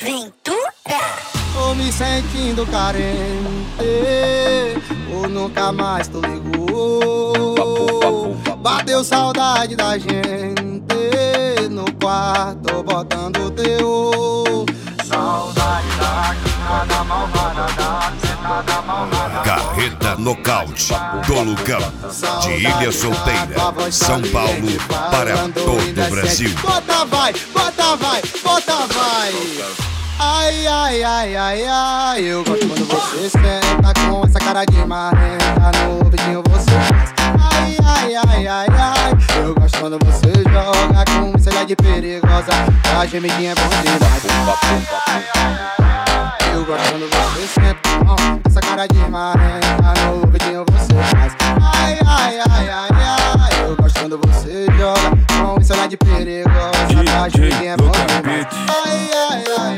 Ventura. Tô me sentindo carente, ou nunca mais tu ligou. Bateu saudade da gente no quarto botando teu. Saudade da quintada malvada, da sentada malvada. Carreta Nocaute do Lucão, de Ilha Solteira, São Paulo, para todo o Brasil. Bota vai, bota vai, bota vai. Ai, ai, ai, ai, ai. Eu gosto quando você senta com essa cara de marrenta. No ouvidinho você faz. Ai, ai, ai, ai, ai. Eu gosto quando você joga com selha de perigosa. A gemidinha é bom demais. Eu gosto quando você senta com essa cara de marrenta. No ouvidinho você faz. Ai, ai, ai, ai, ai. Eu gosto quando você joga com selha de perigosa. A gemidinha é bom demais. Ai, ai, ai, ai.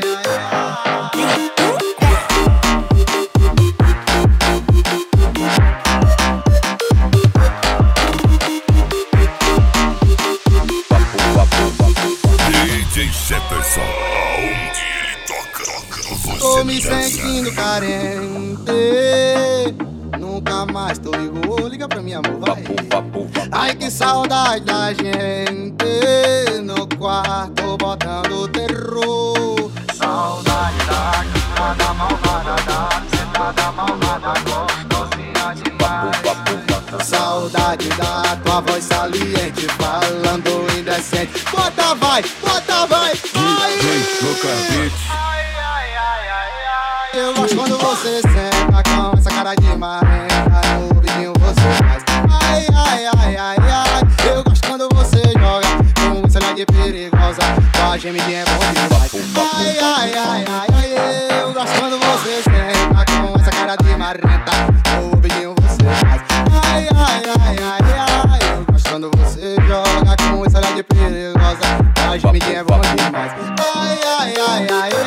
DJ Jefferson, onde ele toca, você Tô me dança. sentindo carente, nunca mais tu ligou. Liga pra mim, amor, vai. Ai, que saudade da gente no quarto botando terror. Saudade da quintada malvada, da sentada malvada, gostosinha demais. Saudade da tua voz saliente, falando indecente. Bota vai, bota vai, vai. Ai, ai, ai, ai, ai. Eu gosto quando você senta com essa cara de marrenta. No ouvidinho você faz. Ai, ai, ai, ai, ai. Eu gosto quando você joga com selha de perigosa. Tua gemidinha é bom demais. Ai, ai, ai, ai, ai. Eu gosto quando você senta com essa cara de marrenta. No ouvidinho você faz. Ai, ai, ai, ai, ai. Eu gosto quando você joga com selha de perigosa. Tua gemidinha é bom demais. Ai, ai, ai, ai.